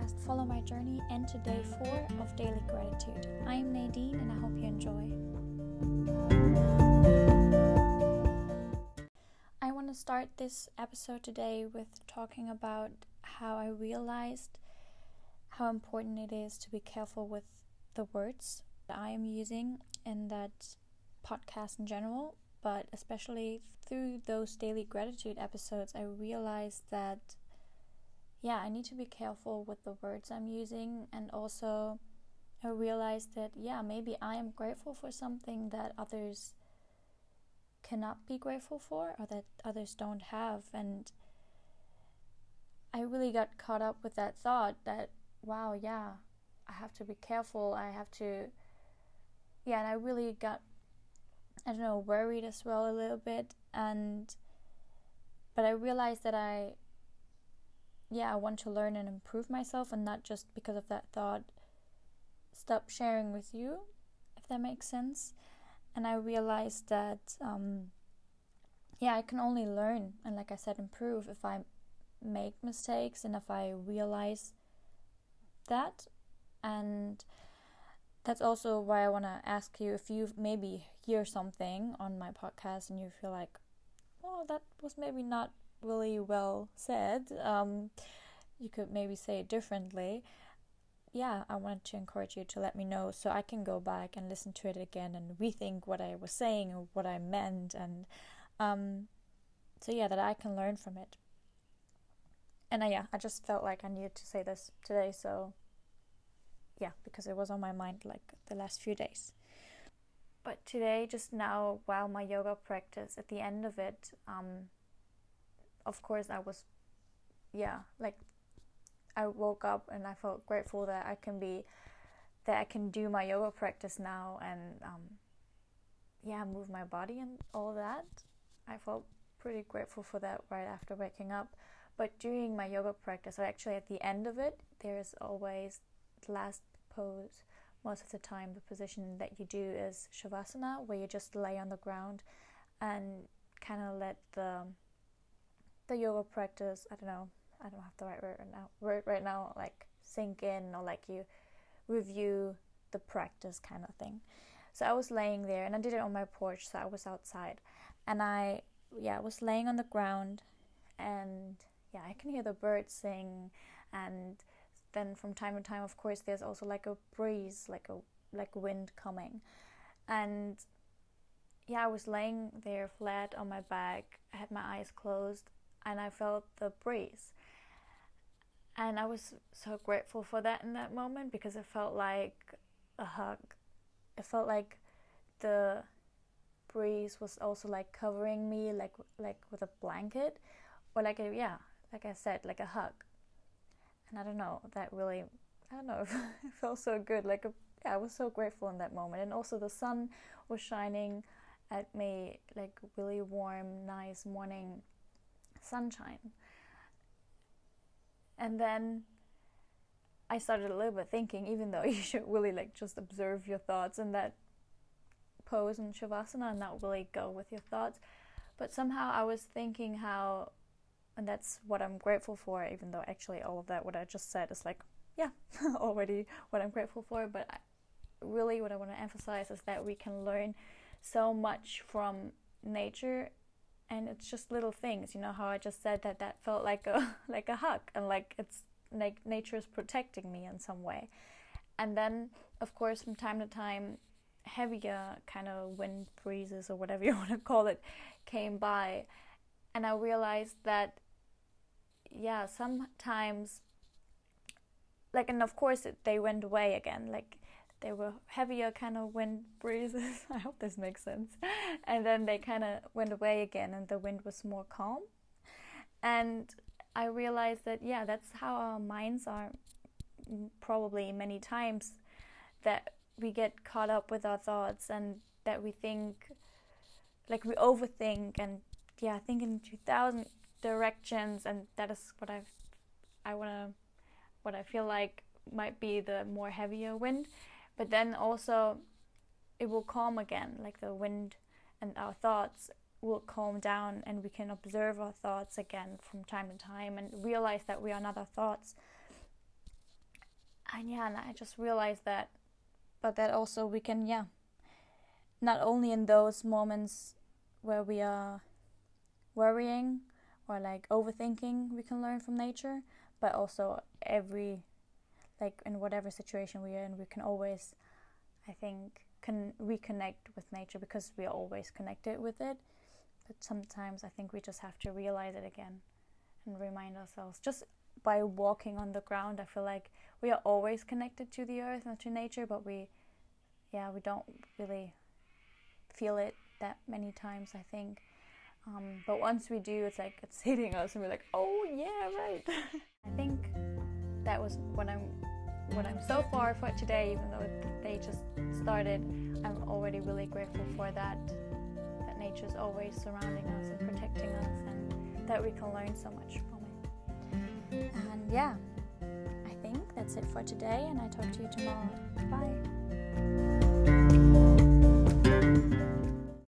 podcast Follow My Journey and to day 4 of Daily Gratitude. I am Nadine and I hope you enjoy. I want to start this episode today with talking about how I realized how important it is to be careful with the words that I am using in that podcast in general, but especially through those daily gratitude episodes, I realized that I need to be careful with the words I'm using, and also I realized that maybe I am grateful for something that others cannot be grateful for or that others don't have. And I really got caught up with that thought that I have to be careful, I have to and I really got worried as well a little bit, but I realized that I want to learn and improve myself, and not just because of that thought stop sharing with you, if that makes sense. And I realized that I can only learn and, like I said, improve if I make mistakes and if I realize that. And that's also why I want to ask you, if you maybe hear something on my podcast and you feel like, that was maybe not really well said, you could maybe say it differently. I wanted to encourage you to let me know so I can go back and listen to it again and rethink what I was saying or what I meant, and that I can learn from it. And I just felt like I needed to say this today, so because it was on my mind like the last few days. But today, just now, while my yoga practice, at the end of it, of course I was I woke up and I felt grateful that I can do my yoga practice now and move my body and all that. I felt pretty grateful for that right after waking up. But during my yoga practice, or actually at the end of it, there's always the last pose. Most of the time the position that you do is Shavasana, where you just lay on the ground and kind of let the yoga practice, I don't have the right word right now, like sink in, or like you review the practice kind of thing. So I was laying there, and I did it on my porch, so I was outside, and I was laying on the ground, and I can hear the birds sing, and then from time to time, of course, there's also like a breeze, like wind coming, and I was laying there flat on my back. I had my eyes closed, and I felt the breeze. And I was so grateful for that in that moment, because it felt like a hug. It felt like the breeze was also like covering me, like with a blanket, or like I said, like a hug. And I don't know, it felt so good. I was so grateful in that moment. And also the sun was shining at me, like really warm, nice morning sunshine. And then I started a little bit thinking, even though you should really just observe your thoughts in that pose in Shavasana and not really go with your thoughts. But somehow I was thinking how, and that's what I'm grateful for, even though actually all of that, what I just said, is already what I'm grateful for. But really what I want to emphasize is that we can learn so much from nature. And it's just little things, how I just said that felt like a hug, and like it's like nature is protecting me in some way. And then, of course, from time to time, heavier kind of wind breezes, or whatever you want to call it, came by, and I realized that sometimes, and of course they went away again, they were heavier kind of wind breezes. I hope this makes sense. And then they kind of went away again, and the wind was more calm. And I realized that, that's how our minds are, probably many times, that we get caught up with our thoughts, and that we think, we overthink, and think in 2,000 directions. And that is what I feel like might be the more heavier wind. But then also it will calm again, like the wind and our thoughts will calm down, and we can observe our thoughts again from time to time and realize that we are not our thoughts. And yeah, and I just realized that, but that also we can, yeah, not only in those moments where we are worrying or like overthinking, we can learn from nature, but also like in whatever situation we are in, we can always, I think, can reconnect with nature because we are always connected with it. But sometimes I think we just have to realize it again and remind ourselves. Just by walking on the ground, I feel like we are always connected to the earth and to nature, but we don't really feel it that many times, I think. But once we do, it's like it's hitting us and we're like, oh yeah, right. I think that was what I'm so far for today, even though the day just started. I'm already really grateful for that nature's always surrounding us and protecting us, and that we can learn so much from it. And yeah, I think that's it for today, and I talk to you tomorrow. Bye.